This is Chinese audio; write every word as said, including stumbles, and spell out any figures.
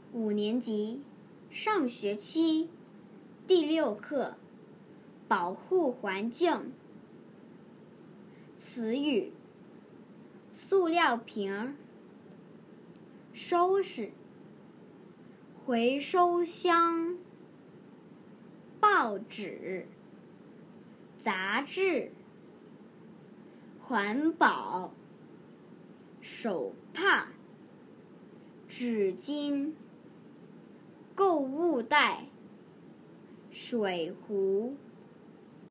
五年级上学期第六课保护环境。词语：塑料瓶、收拾、回收箱、报纸、杂志、环保、手帕、纸巾、购物袋、水壶、